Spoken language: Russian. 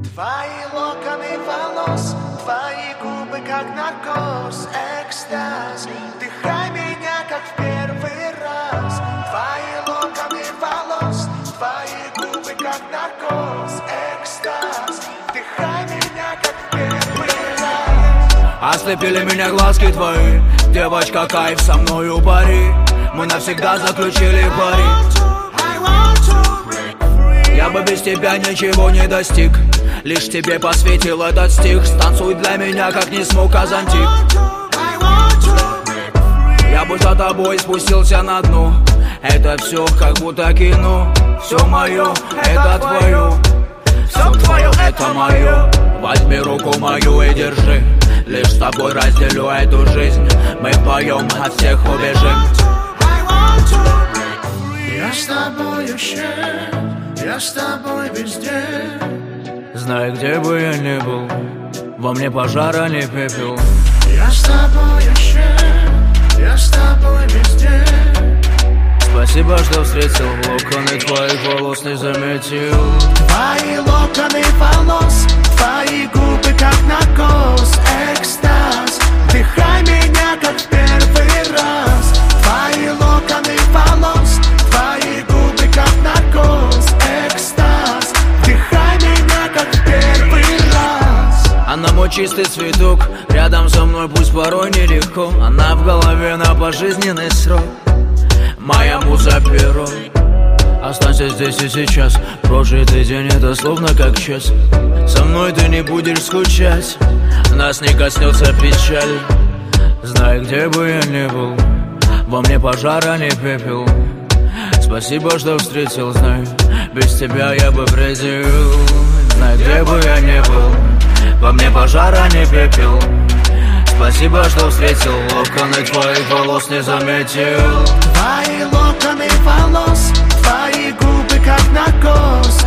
Твои локоны волос, твои губы как наркоз, экстаз. Вдыхай меня как в первый раз. Твои локоны волос, твои губы как наркоз, экстаз. Вдыхай меня как в первый раз. Ослепили меня глазки твои, девочка, кайф, со мною пари. Мы навсегда заключили пари. Я бы без тебя ничего не достиг. Лишь тебе посвятил этот стих. Станцуй для меня, как не смог Казантик. Я бы за тобой спустился на дно. Это все как будто кино. Все мое, это твое. Все твое, это мое. Возьми руку мою и держи. Лишь с тобой разделю эту жизнь. Мы вдвоем от всех убежим. Я с тобой я с тобой везде. Знай, где бы я ни был, во мне пожара не пепел. Я с тобой я с тобой везде. Спасибо, что встретил, локоны твоих волос не заметил. Твои локоны волос, твои губы как наркоз, экстаз. Вдыхай меня как в первый раз. Твои локоны волос, твои губы как наркоз, экстаз. Вдыхай меня как в первый раз. Она мой чистый цветок, рядом со мной пусть порой нелегко. Она в голове на пожизненный срок. Моя муза перо. Останься здесь и сейчас. Прожитый день это словно как час. Со мной ты не будешь скучать. Нас не коснется печаль. Знай, где бы я ни был, во мне пожара не пепел. Спасибо, что встретил, знай, без тебя я бы бредил. Знай, где бы я ни был, во мне пожара не пепел. Спасибо, что встретил, локоны твоих волос не заметил. Твои локоны волос, твои губы как наркоз,